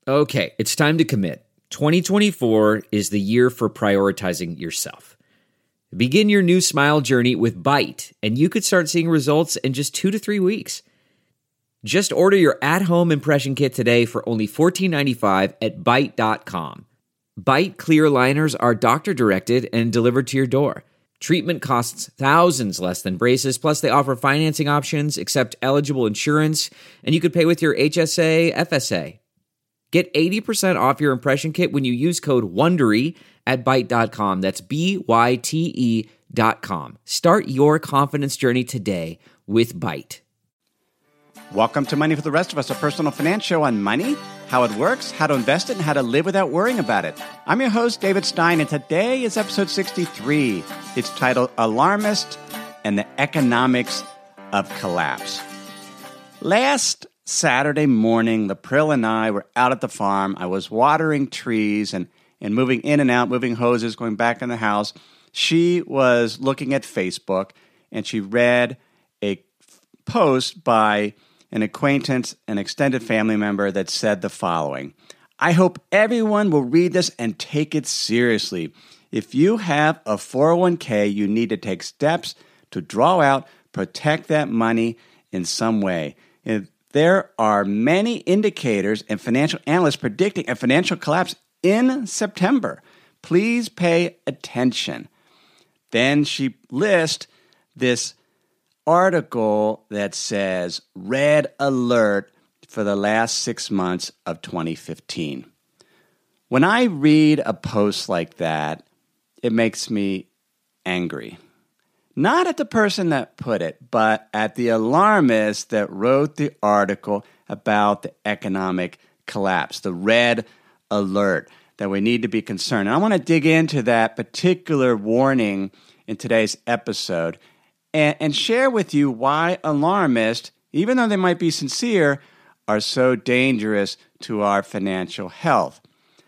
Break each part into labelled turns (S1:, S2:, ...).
S1: Okay, it's time to commit. 2024 is the year for prioritizing yourself. Begin your new smile journey with Byte, and you could start seeing results in just 2 to 3 weeks. Just order your at-home impression kit today for only $14.95 at Byte.com. Byte clear aligners are doctor-directed and delivered to your door. Treatment costs thousands less than braces, plus they offer financing options, accept eligible insurance, and you could pay with your HSA, FSA. Get 80% off your impression kit when you use code WONDERY at Byte.com. That's BYTE.com. Start your confidence journey today with Byte.
S2: Welcome to Money for the Rest of Us, a personal finance show on money, how it works, how to invest it, and how to live without worrying about it. I'm your host, David Stein, and today is episode 63. It's titled Alarmist and the Economics of Collapse. Last Saturday morning, Lapril and I were out at the farm. I was watering trees and moving in and out, moving hoses, going back in the house. She was looking at Facebook, and she read a post by an acquaintance, an extended family member that said the following: I hope everyone will read this and take it seriously. If you have a 401k, you need to take steps to draw out, protect that money in some way. There are many indicators and financial analysts predicting a financial collapse in September. Please pay attention. Then she lists this article that says red alert for the last 6 months of 2015. When I read a post like that, it makes me angry. Not at the person that put it, but at the alarmist that wrote the article about the economic collapse, the red alert, that we need to be concerned. And I want to dig into that particular warning in today's episode and share with you why alarmists, even though they might be sincere, are so dangerous to our financial health.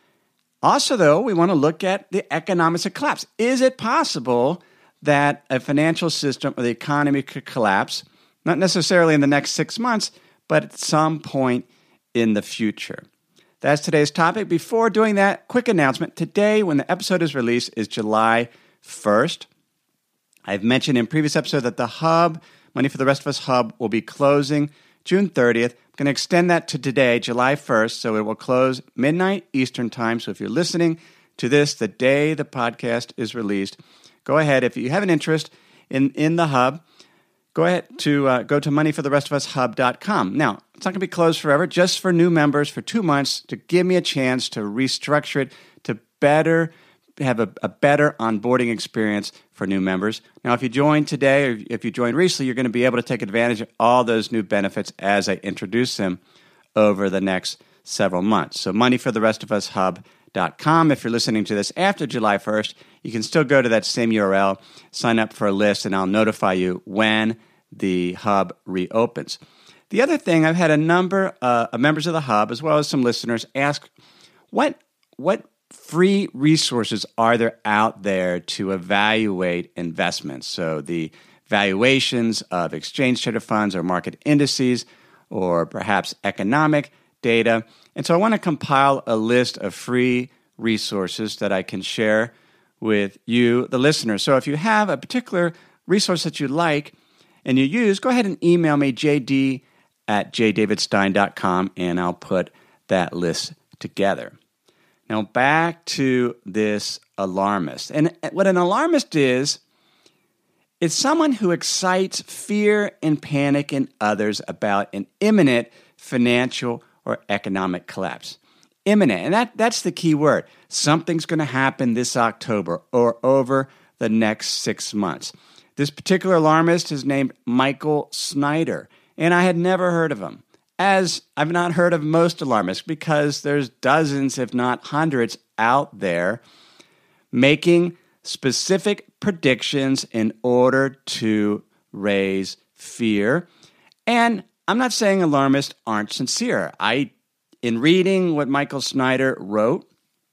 S2: Also, though, we want to look at the economics of collapse. Is it possible that a financial system or the economy could collapse, not necessarily in the next 6 months, but at some point in the future? That's today's topic. Before doing that, quick announcement. Today, when the episode is released, is July 1st. I've mentioned in previous episodes that the Hub, Money for the Rest of Us Hub, will be closing June 30th. I'm going to extend that to today, July 1st, so it will close midnight Eastern time. So if you're listening to this the day the podcast is released, go ahead. If you have an interest in the Hub, go ahead to go to moneyfortherestofus.hub.com. Now, it's not going to be closed forever, just for new members for 2 months to give me a chance to restructure it to better have a better onboarding experience for new members. Now, if you joined today or if you joined recently, you're going to be able to take advantage of all those new benefits as I introduce them over the next several months. So moneyfortherestofus.hub.com. If you're listening to this after July 1st, you can still go to that same URL, sign up for a list, and I'll notify you when the Hub reopens. The other thing, I've had a number of members of the Hub, as well as some listeners, ask what free resources are there out there to evaluate investments? So the valuations of exchange-traded funds or market indices, or perhaps economic data. And so I want to compile a list of free resources that I can share with you, the listener. So if you have a particular resource that you like and you use, go ahead and email me, jd@jdavidstein.com, and I'll put that list together. Now back to this alarmist. And what an alarmist is, it's someone who excites fear and panic in others about an imminent financial or economic collapse. Imminent, and that's the key word. Something's going to happen this October or over the next 6 months. This particular alarmist is named Michael Snyder, and I had never heard of him, as I've not heard of most alarmists, because there's dozens, if not hundreds, out there making specific predictions in order to raise fear. And I'm not saying alarmists aren't sincere. In reading what Michael Snyder wrote,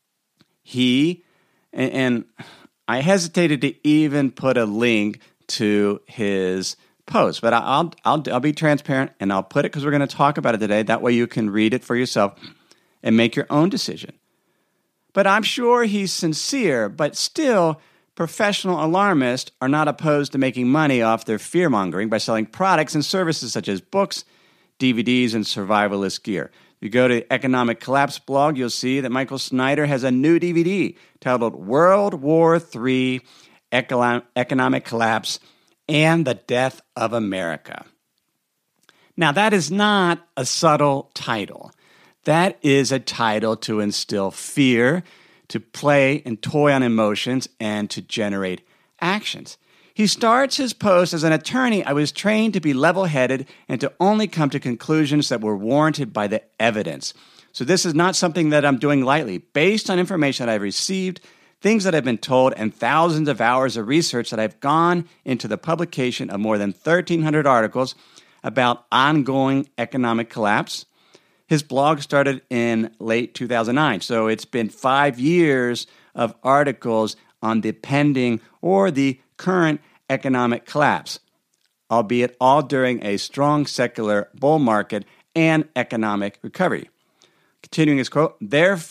S2: and I hesitated to even put a link to his post, but I'll be transparent and I'll put it because we're going to talk about it today. That way you can read it for yourself. and make your own decision. But I'm sure he's sincere, but still, professional alarmists are not opposed to making money off their fear-mongering by selling products and services such as books, DVDs, and survivalist gear. If you go to the Economic Collapse blog, you'll see that Michael Snyder has a new DVD titled World War III, Economic Collapse, and the Death of America. Now, that is not a subtle title. That is a title to instill fear, to play and toy on emotions, and to generate actions. He starts his post as an attorney. I was trained to be level-headed and to only come to conclusions that were warranted by the evidence. So this is not something that I'm doing lightly. Based on information that I've received, things that I've been told, and thousands of hours of research that I've gone into the publication of more than 1,300 articles about ongoing economic collapse. His blog started in late 2009, so it's been 5 years of articles on the pending or the current economic collapse, albeit all during a strong secular bull market and economic recovery. Continuing his quote,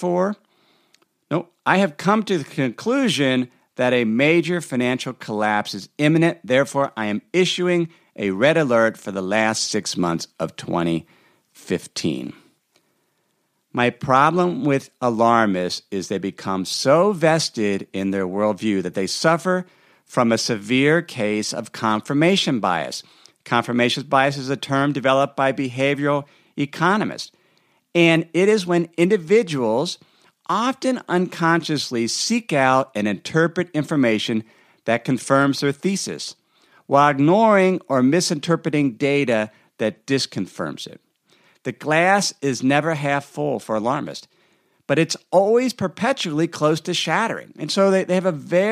S2: I have come to the conclusion that a major financial collapse is imminent. Therefore, I am issuing a red alert for the last 6 months of 2015. My problem with alarmists is they become so vested in their worldview that they suffer from a severe case of confirmation bias. Confirmation bias is a term developed by behavioral economists. And it is when individuals, often unconsciously, seek out and interpret information that confirms their thesis, while ignoring or misinterpreting data that disconfirms it. The glass is never half full for alarmists, but it's always perpetually close to shattering. And so they have a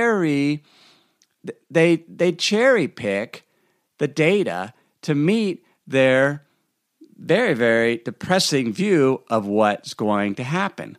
S2: they cherry pick the data to meet their very, very depressing view of what's going to happen.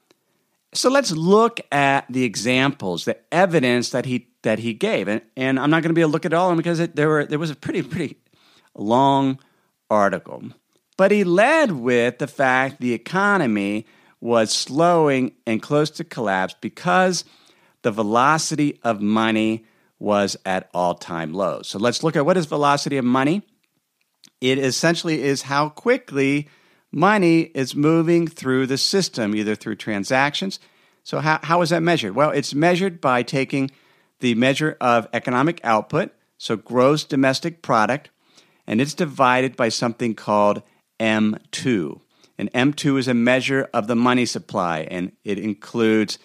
S2: So let's look at the examples, the evidence that he gave. And I'm not going to be able to look at all of them because there was a pretty long article. But he led with the fact the economy was slowing and close to collapse because the velocity of money was at all-time lows. So let's look at what is velocity of money. It essentially is how quickly money is moving through the system, either through transactions. So how is that measured? Well, it's measured by taking the measure of economic output, so gross domestic product, and it's divided by something called M2. And M2 is a measure of the money supply, and it includes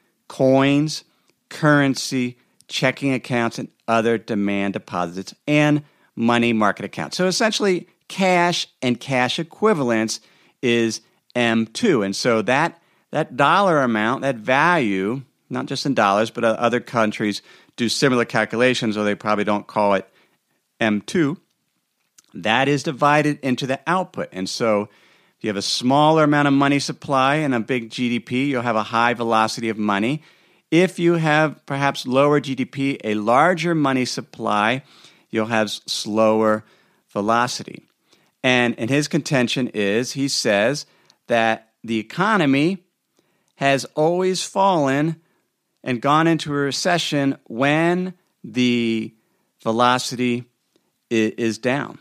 S2: coins, currency, checking accounts, and other demand deposits, and money market accounts. So essentially, cash and cash equivalents is M2. And so that dollar amount, that value, not just in dollars, but other countries do similar calculations, or they probably don't call it M2, that is divided into the output. And so if you have a smaller amount of money supply and a big GDP, you'll have a high velocity of money. If you have perhaps lower GDP, a larger money supply, you'll have slower velocity. And his contention is, he says, that the economy has always fallen and gone into a recession when the velocity is down.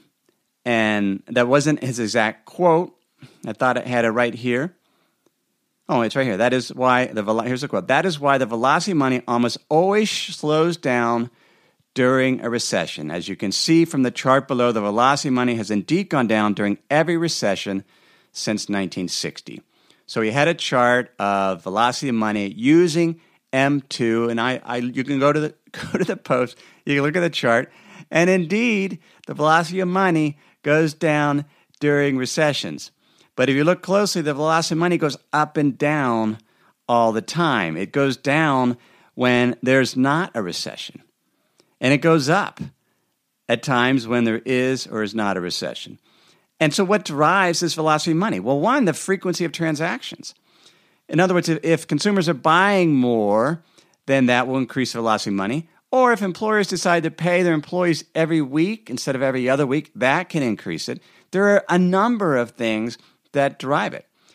S2: And that wasn't his exact quote. I thought I had it right here. Oh, it's right here. That is why here's the quote. That is why the velocity of money almost always slows down during a recession. As you can see from the chart below, the velocity of money has indeed gone down during every recession since 1960. So he had a chart of velocity of money using M2, and you can go to the post, you can look at the chart, and indeed the velocity of money goes down during recessions. But if you look closely, the velocity of money goes up and down all the time. It goes down when there's not a recession. And it goes up at times when there is or is not a recession. And so what drives this velocity of money? Well, one, the frequency of transactions. In other words, if consumers are buying more, then that will increase the velocity of money. Or if employers decide to pay their employees every week instead of every other week, that can increase it. There are a number of things that drive it.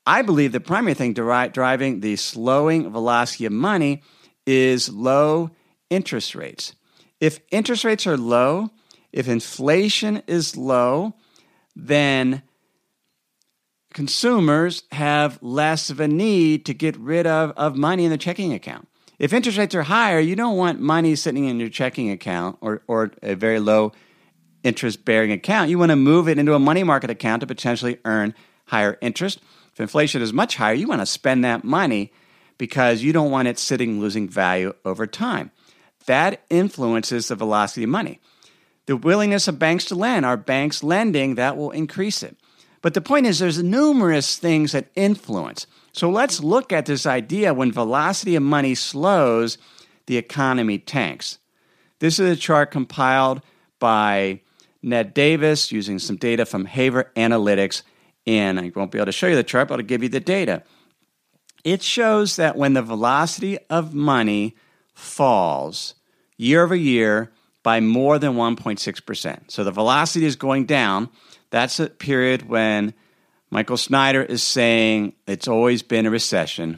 S2: I believe the primary thing driving the slowing velocity of money is low interest rates. If interest rates are low, if inflation is low, then consumers have less of a need to get rid of money in their checking account. If interest rates are higher, you don't want money sitting in your checking account or a very low interest-bearing account. You want to move it into a money market account to potentially earn higher interest. If inflation is much higher, you want to spend that money because you don't want it sitting losing value over time. That influences the velocity of money. The willingness of banks to lend. Are banks lending? That will increase it. But the point is there's numerous things that influence. So let's look at this idea when velocity of money slows, the economy tanks. This is a chart compiled by Ned Davis using some data from Haver Analytics. And I won't be able to show you the chart, but I'll give you the data. It shows that when the velocity of money falls year over year by more than 1.6%. So the velocity is going down. That's a period when Michael Snyder is saying it's always been a recession.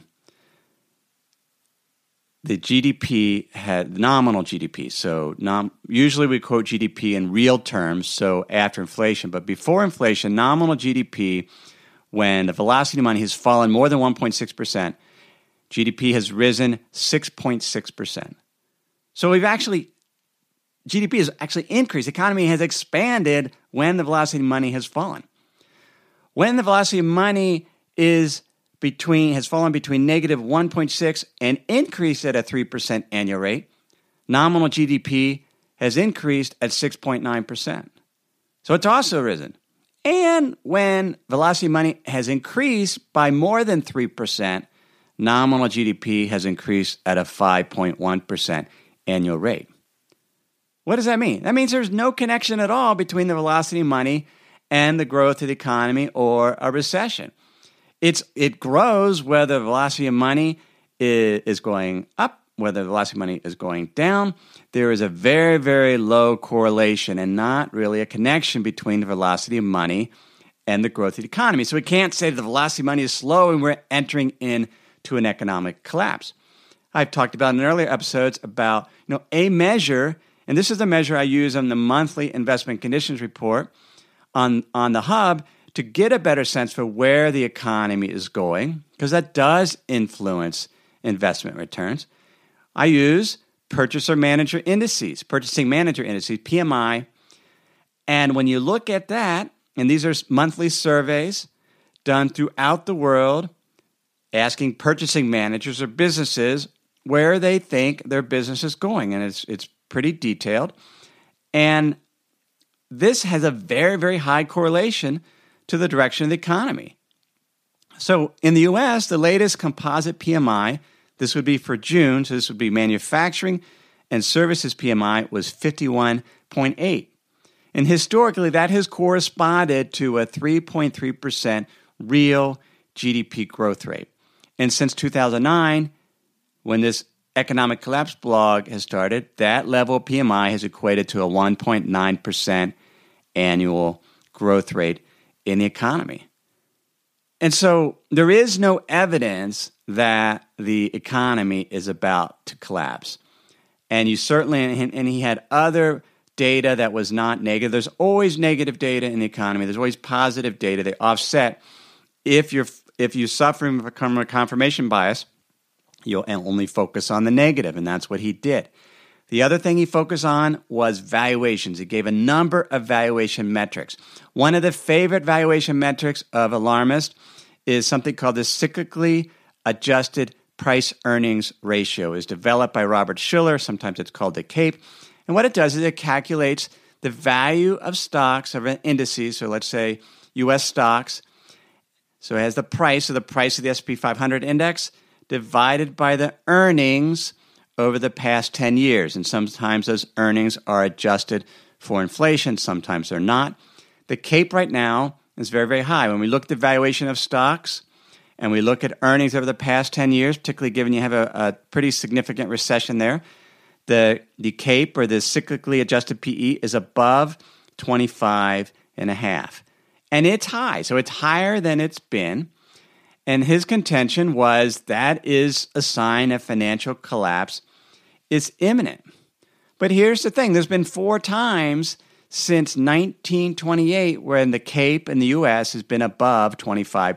S2: The GDP had nominal GDP. So usually we quote GDP in real terms, so after inflation. But before inflation, nominal GDP, when the velocity of money has fallen more than 1.6%, GDP has risen 6.6%. So GDP has actually increased. The economy has expanded when the velocity of money has fallen. When the velocity of money has fallen between negative 1.6 and increased at a 3% annual rate, nominal GDP has increased at 6.9%. So it's also risen. And when velocity of money has increased by more than 3%, nominal GDP has increased at a 5.1% annual rate. What does that mean? That means there's no connection at all between the velocity of money and the growth of the economy or a recession. It grows whether the velocity of money is going up, whether the velocity of money is going down. There is a very, very low correlation and not really a connection between the velocity of money and the growth of the economy. So we can't say that the velocity of money is slow and we're entering into an economic collapse. I've talked about in earlier episodes about a measure, and this is the measure I use on the monthly investment conditions report on the Hub to get a better sense for where the economy is going, because that does influence investment returns. I use purchasing manager indices, PMI. And when you look at that, and these are monthly surveys done throughout the world, asking purchasing managers or businesses where they think their business is going. And it's pretty detailed. And this has a very, very high correlation to the direction of the economy. So in the U.S., the latest composite PMI, this would be for June, so this would be manufacturing and services PMI, was 51.8. And historically, that has corresponded to a 3.3% real GDP growth rate. And since 2009, when this economic collapse blog has started, that level of PMI has equated to a 1.9% annual growth rate in the economy. And so there is no evidence that the economy is about to collapse. And you certainly, and he had other data that was not negative. There's always negative data in the economy. There's always positive data. They offset. If you're suffering from a confirmation bias, you'll only focus on the negative, and that's what he did. The other thing he focused on was valuations. He gave a number of valuation metrics. One of the favorite valuation metrics of alarmists is something called the cyclically adjusted price-earnings ratio. It's developed by Robert Shiller. Sometimes it's called the CAPE. And what it does is it calculates the value of stocks or indices. So let's say U.S. stocks. So it has the price of the S&P 500 index divided by the earnings over the past 10 years. And sometimes those earnings are adjusted for inflation. Sometimes they're not. The CAPE right now is very, very high. When we look at the valuation of stocks and we look at earnings over the past 10 years, particularly given you have a pretty significant recession there, the CAPE, or the cyclically adjusted PE, is above 25.5. And it's high. So it's higher than it's been. And his contention was that is a sign of financial collapse is imminent. But here's the thing. There's been 4 times since 1928 when the CAPE in the U.S. has been above 25.5.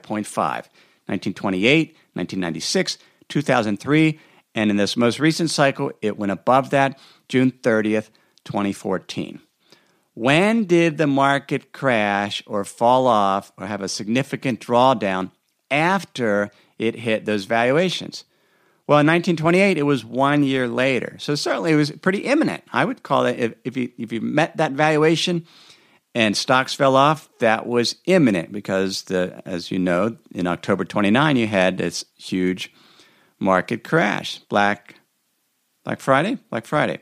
S2: 1928, 1996, 2003, and in this most recent cycle, it went above that, June 30th, 2014. When did the market crash or fall off or have a significant drawdown after it hit those valuations? Well, in 1928, it was 1 year later. So certainly it was pretty imminent. I would call it, if you met that valuation and stocks fell off, that was imminent because, as you know, in October 29, you had this huge market crash. Black Friday? Black Friday.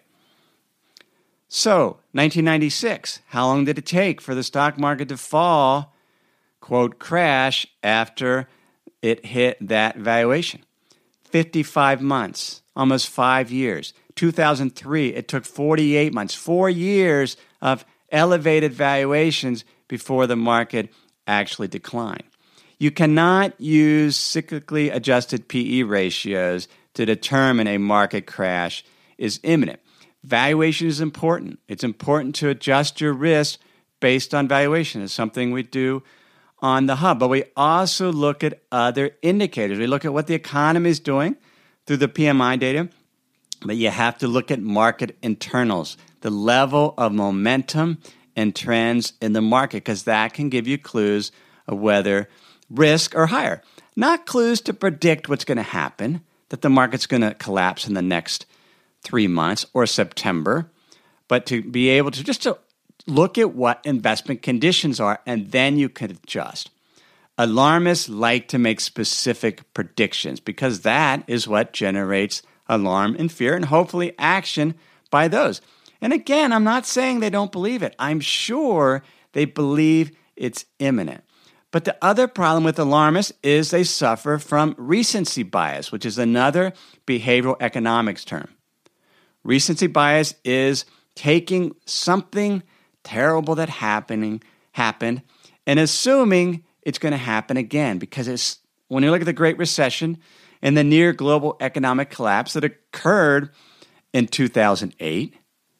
S2: So, 1996, how long did it take for the stock market to fall, quote, crash, after it hit that valuation? 55 months, almost 5 years. 2003, it took 48 months, 4 years of elevated valuations before the market actually declined. You cannot use cyclically adjusted PE ratios to determine a market crash is imminent. Valuation is important. It's important to adjust your risk based on valuation. It's something we do on the Hub. But we also look at other indicators. We look at what the economy is doing through the PMI data. But you have to look at market internals, the level of momentum and trends in the market, because that can give you clues of whether risk are higher. Not clues to predict what's going to happen, that the market's going to collapse in the next 3 months or September, but to be able to just to look at what investment conditions are, and then you can adjust. Alarmists like to make specific predictions because that is what generates alarm and fear and hopefully action by those. And again, I'm not saying they don't believe it. I'm sure they believe it's imminent. But the other problem with alarmists is they suffer from recency bias, which is another behavioral economics term. Recency bias is taking something terrible that happened and assuming it's going to happen again, because when you look at the Great Recession and the near global economic collapse that occurred in 2008,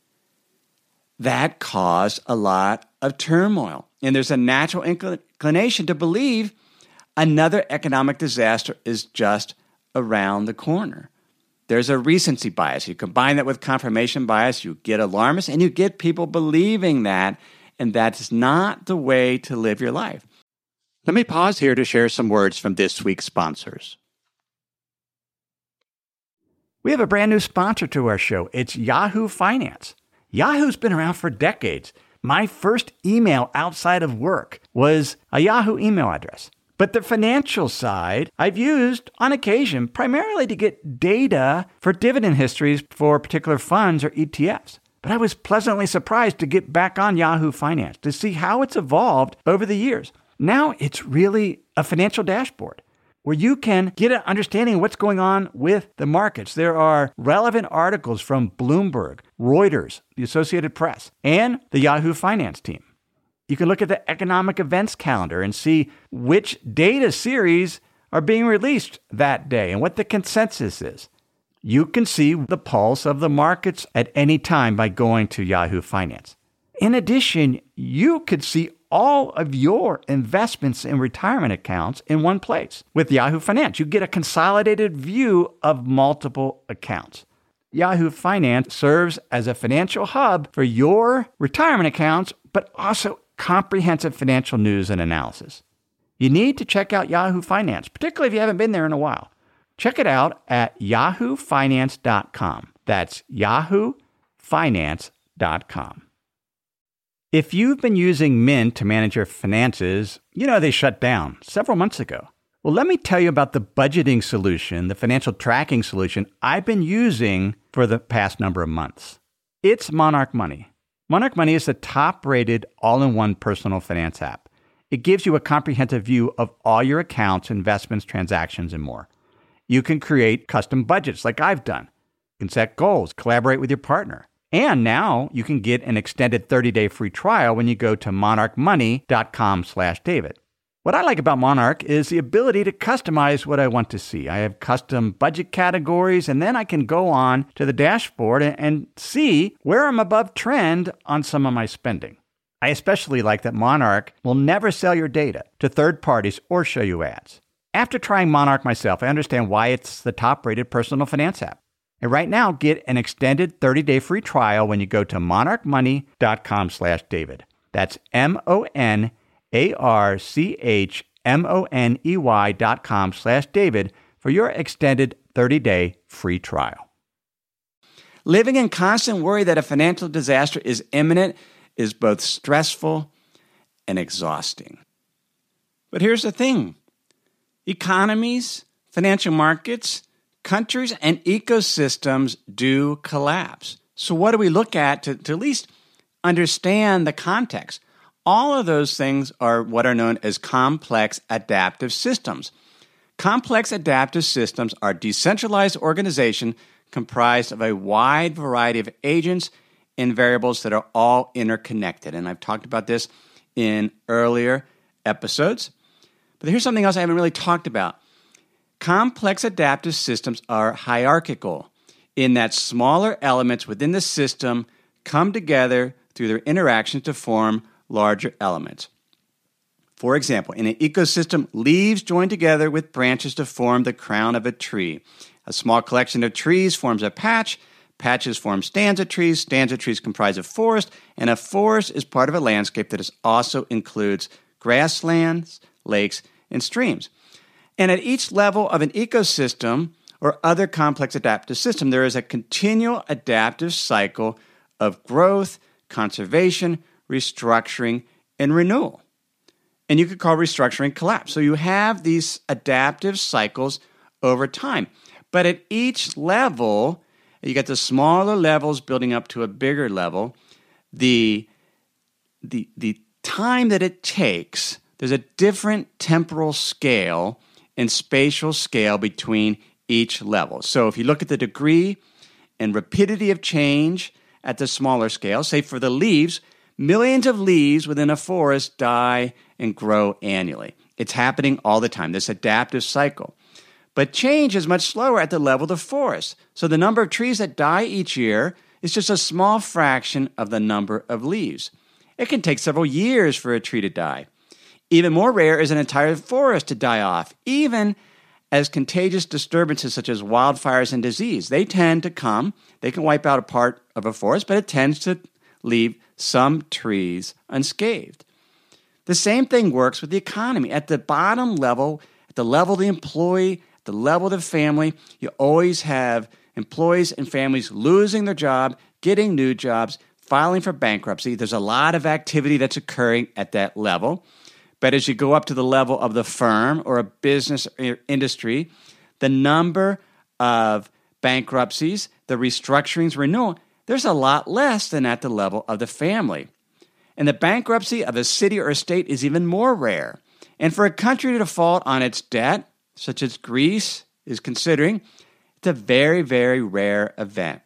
S2: that caused a lot of turmoil. And there's a natural inclination to believe another economic disaster is just around the corner. There's a recency bias. You combine that with confirmation bias, you get alarmists, and you get people believing that, and that's not the way to live your life. Let me pause here to share some words from this week's sponsors. We have a brand new sponsor to our show. It's Yahoo Finance. Yahoo's been around for decades. My first email outside of work was a Yahoo email address. But the financial side, I've used on occasion primarily to get data for dividend histories for particular funds or ETFs. But I was pleasantly surprised to get back on Yahoo Finance to see how it's evolved over the years. Now it's really a financial dashboard where you can get an understanding of what's going on with the markets. There are relevant articles from Bloomberg, Reuters, the Associated Press, and the Yahoo Finance team. You can look at the economic events calendar and see which data series are being released that day and what the consensus is. You can see the pulse of the markets at any time by going to Yahoo Finance. In addition, you could see all of your investments in retirement accounts in one place. With Yahoo Finance, you get a consolidated view of multiple accounts. Yahoo Finance serves as a financial hub for your retirement accounts, but also comprehensive financial news and analysis. You need to check out Yahoo Finance, particularly if you haven't been there in a while. Check it out at yahoofinance.com. That's yahoofinance.com. If you've been using Mint to manage your finances, you know they shut down several months ago. Well, let me tell you about the budgeting solution, the financial tracking solution I've been using for the past number of months. It's Monarch Money. Monarch Money is the top-rated all-in-one personal finance app. It gives you a comprehensive view of all your accounts, investments, transactions, and more. You can create custom budgets like I've done. You can set goals, collaborate with your partner. And now you can get an extended 30-day free trial when you go to monarchmoney.com/David. What I like about Monarch is the ability to customize what I want to see. I have custom budget categories, and then I can go on to the dashboard and see where I'm above trend on some of my spending. I especially like that Monarch will never sell your data to third parties or show you ads. After trying Monarch myself, I understand why it's the top-rated personal finance app. And right now, get an extended 30-day free trial when you go to monarchmoney.com/David. That's MONARCHMONEY.com/David for your extended 30-day free trial. Living in constant worry that a financial disaster is imminent is both stressful and exhausting. But here's the thing. Economies, financial markets, countries, and ecosystems do collapse. So what do we look at to at least understand the context? All of those things are what are known as complex adaptive systems. Complex adaptive systems are decentralized organizations comprised of a wide variety of agents and variables that are all interconnected. And I've talked about this in earlier episodes. But here's something else I haven't really talked about. Complex adaptive systems are hierarchical in that smaller elements within the system come together through their interactions to form larger elements. For example, in an ecosystem, leaves join together with branches to form the crown of a tree. A small collection of trees forms a patch. Patches form stands of trees. Stands of trees comprise a forest. And a forest is part of a landscape that also includes grasslands, lakes, and streams. And at each level of an ecosystem or other complex adaptive system, there is a continual adaptive cycle of growth, conservation, restructuring, and renewal. And you could call restructuring collapse. So you have these adaptive cycles over time. But at each level, you get the smaller levels building up to a bigger level. The time that it takes, there's a different temporal scale and spatial scale between each level. So if you look at the degree and rapidity of change at the smaller scale, say for the leaves, millions of leaves within a forest die and grow annually. It's happening all the time, this adaptive cycle. But change is much slower at the level of the forest. So the number of trees that die each year is just a small fraction of the number of leaves. It can take several years for a tree to die. Even more rare is an entire forest to die off, even as contagious disturbances such as wildfires and disease. They tend to come, they can wipe out a part of a forest, but it tends to leave some trees unscathed. The same thing works with the economy. At the bottom level, at the level of the employee, at the level of the family, you always have employees and families losing their job, getting new jobs, filing for bankruptcy. There's a lot of activity that's occurring at that level. But as you go up to the level of the firm or a business or industry, the number of bankruptcies, the restructurings, renewal, there's a lot less than at the level of the family. And the bankruptcy of a city or a state is even more rare. And for a country to default on its debt, such as Greece is considering, it's a very, very rare event.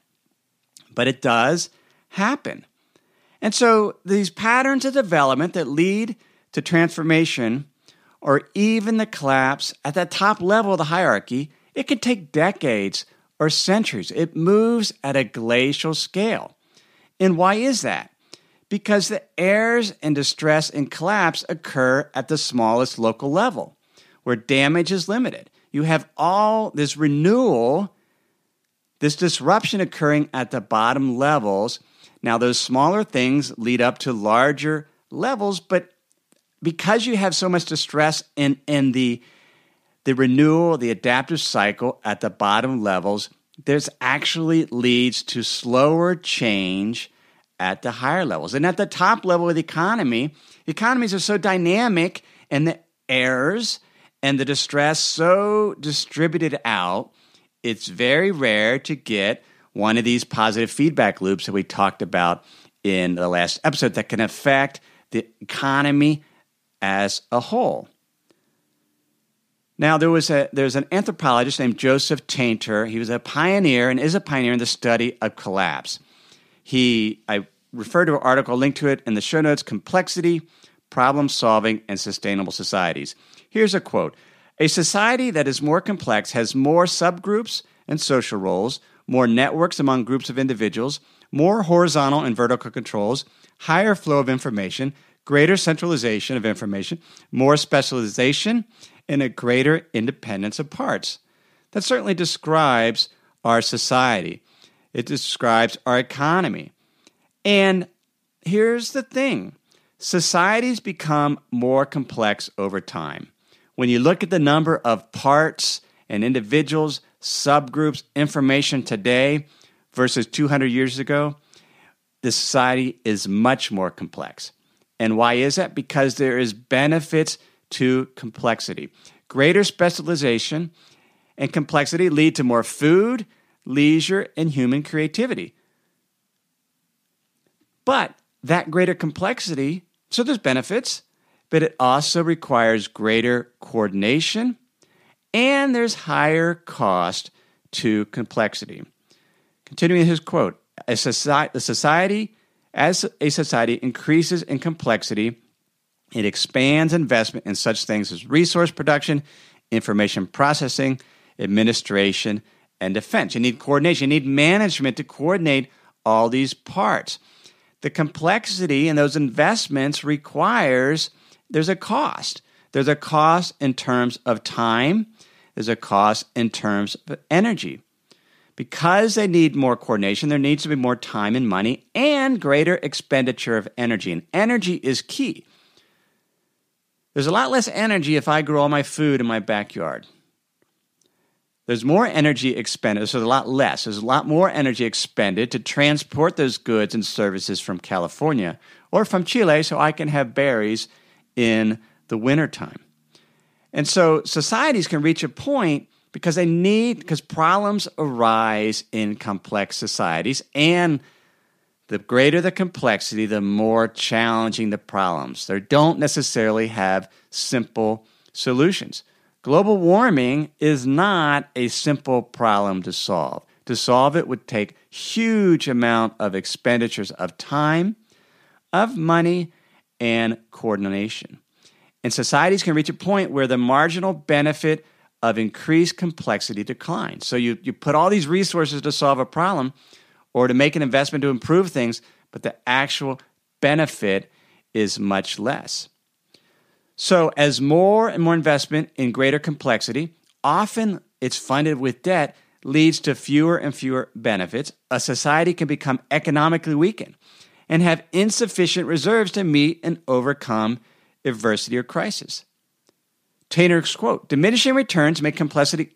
S2: But it does happen. And so these patterns of development that lead to transformation or even the collapse at the top level of the hierarchy, it can take decades or centuries. It moves at a glacial scale. And why is that? Because the errors and distress and collapse occur at the smallest local level, where damage is limited. You have all this renewal, this disruption occurring at the bottom levels. Now, those smaller things lead up to larger levels, but because you have so much distress in the renewal, the adaptive cycle at the bottom levels, there's actually leads to slower change at the higher levels. And at the top level of the economy, economies are so dynamic and the errors and the distress so distributed out, it's very rare to get one of these positive feedback loops that we talked about in the last episode that can affect the economy as a whole. Now, there's an anthropologist named Joseph Tainter. He was a pioneer and is a pioneer in the study of collapse. I refer to an article, link to it in the show notes, Complexity, problem-solving, and sustainable societies. Here's a quote. A society that is more complex has more subgroups and social roles, more networks among groups of individuals, more horizontal and vertical controls, higher flow of information, greater centralization of information, more specialization, and a greater independence of parts. That certainly describes our society. It describes our economy. And here's the thing. Societies become more complex over time. When you look at the number of parts and individuals, subgroups, information today versus 200 years ago, the society is much more complex. And why is that? Because there is benefits to complexity. Greater specialization and complexity lead to more food, leisure, and human creativity. But that greater complexity, so there's benefits, but it also requires greater coordination, and there's higher cost to complexity. Continuing his quote, as a society increases in complexity, it expands investment in such things as resource production, information processing, administration, and defense. You need coordination. You need management to coordinate all these parts. The complexity in those investments there's a cost. There's a cost in terms of time. There's a cost in terms of energy. Because they need more coordination, there needs to be more time and money and greater expenditure of energy. And energy is key. There's a lot less energy if I grow all my food in my backyard. There's more energy expended, so there's a lot less. There's a lot more energy expended to transport those goods and services from California or from Chile so I can have berries in the wintertime. And so societies can reach a point because problems arise in complex societies, and the greater the complexity, the more challenging the problems. They don't necessarily have simple solutions. Global warming is not a simple problem to solve. To solve it would take huge amount of expenditures of time, of money, and coordination. And societies can reach a point where the marginal benefit of increased complexity declines. So you put all these resources to solve a problem or to make an investment to improve things, but the actual benefit is much less. So as more and more investment in greater complexity, often it's funded with debt, leads to fewer and fewer benefits, a society can become economically weakened and have insufficient reserves to meet and overcome adversity or crisis. Taylor's quote, diminishing returns make complexity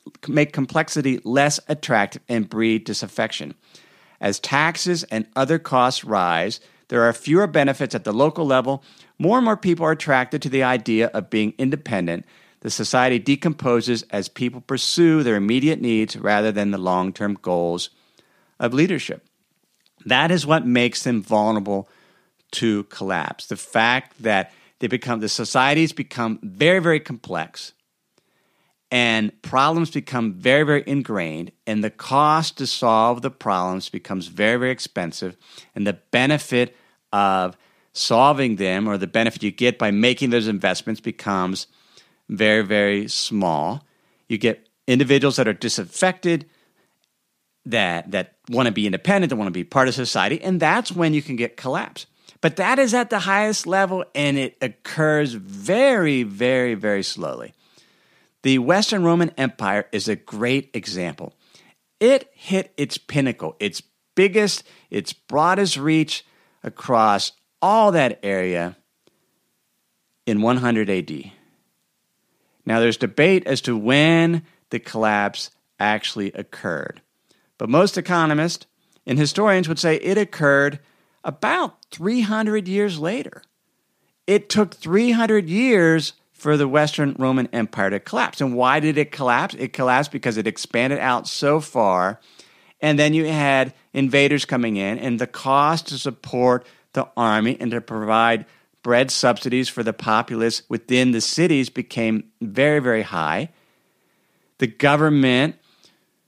S2: less attractive and breed disaffection. As taxes and other costs rise, there are fewer benefits at the local level. More and more people are attracted to the idea of being independent. The society decomposes as people pursue their immediate needs rather than the long-term goals of leadership. That is what makes them vulnerable to collapse. The fact that the societies become very, very complex and problems become very, very ingrained, and the cost to solve the problems becomes very, very expensive, and the benefit of solving them, or the benefit you get by making those investments, becomes very, very small. You get individuals that are disaffected, that want to be independent, that want to be part of society, and that's when you can get collapse. But that is at the highest level, and it occurs very, very, very slowly. The Western Roman Empire is a great example. It hit its pinnacle, its biggest, its broadest reach across all that area in 100 AD. Now, there's debate as to when the collapse actually occurred. But most economists and historians would say it occurred about 300 years later. It took 300 years for the Western Roman Empire to collapse. And why did it collapse? It collapsed because it expanded out so far, and then you had invaders coming in, and the cost to support the army and to provide bread subsidies for the populace within the cities became very, very high. The government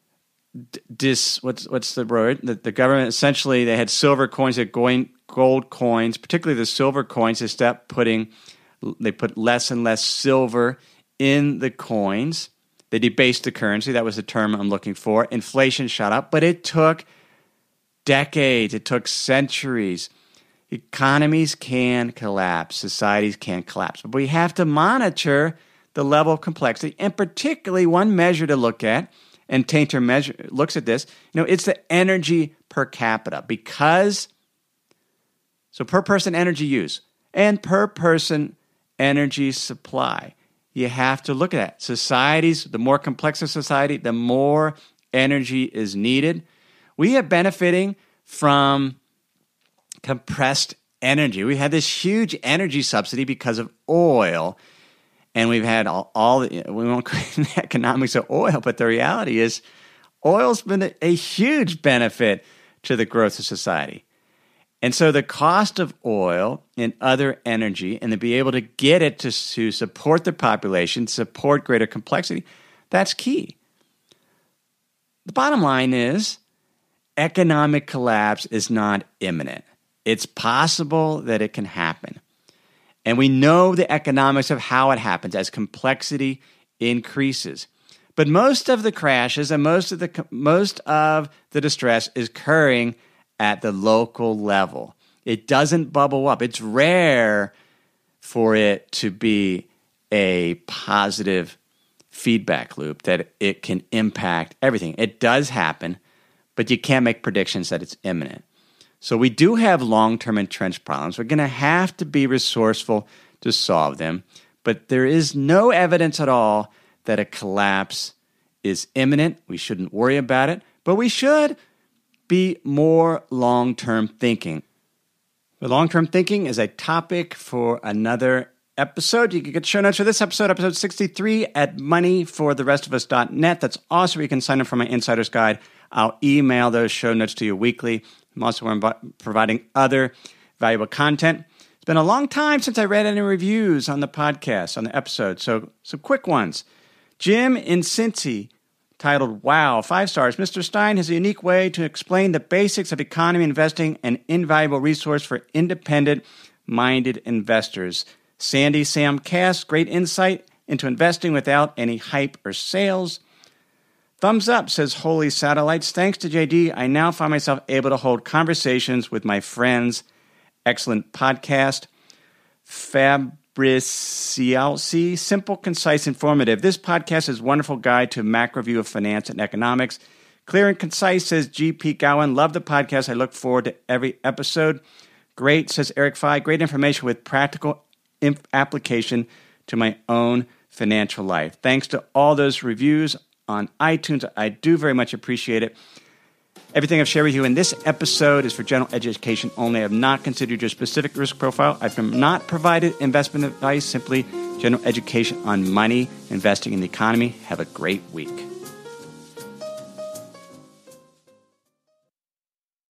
S2: what's the word? The government, essentially, they had silver coins, they had gold coins, particularly the silver coins. They put less and less silver in the coins. They debased the currency. That was the term I'm looking for. Inflation shot up, but it took decades. It took centuries. Economies can collapse. Societies can collapse. But we have to monitor the level of complexity, and particularly one measure to look at, and Tainter looks at this, it's the energy per capita. So per person energy use and per person energy supply. You have to look at that. Societies, the more complex a society, the more energy is needed. We are benefiting from compressed energy. We had this huge energy subsidy because of oil, and we've had all we won't go into the economics of oil, but the reality is oil's been a huge benefit to the growth of society. And so the cost of oil and other energy, and to be able to get it to support the population, support greater complexity, that's key. The bottom line is economic collapse is not imminent. It's possible that it can happen. And we know the economics of how it happens as complexity increases. But most of the crashes and most of the distress is occurring at the local level. It doesn't bubble up. It's rare for it to be a positive feedback loop that it can impact everything. It does happen, but you can't make predictions that it's imminent. So we do have long-term entrenched problems. We're going to have to be resourceful to solve them, but there is no evidence at all that a collapse is imminent. We shouldn't worry about it, but we should be more long-term thinking. But long-term thinking is a topic for another episode. You can get show notes for this episode 63, at moneyfortherestofus.net. That's also where you can sign up for my Insider's Guide. I'll email those show notes to you weekly. I'm also providing other valuable content. It's been a long time since I read any reviews on the podcast, on the episode, so some quick ones. Jim in Cincy, titled, "Wow, 5 stars. Mr. Stein has a unique way to explain the basics of economy investing, an invaluable resource for independent-minded investors. Sandy Sam Cass, great insight into investing without any hype or sales." Thumbs up, says Holy Satellites. Thanks to JD, I now find myself able to hold conversations with my friends. Excellent podcast. Fabricialci, simple, concise, informative. This podcast is a wonderful guide to a macro view of finance and economics. Clear and concise, says GP Gowan. Love the podcast. I look forward to every episode. Great, says Eric Fye. Great information with practical application to my own financial life. Thanks to all those reviews on iTunes. I do very much appreciate it. Everything I've shared with you in this episode is for general education only. I have not considered your specific risk profile. I've not provided investment advice, simply general education on money, investing in the economy. Have a great week.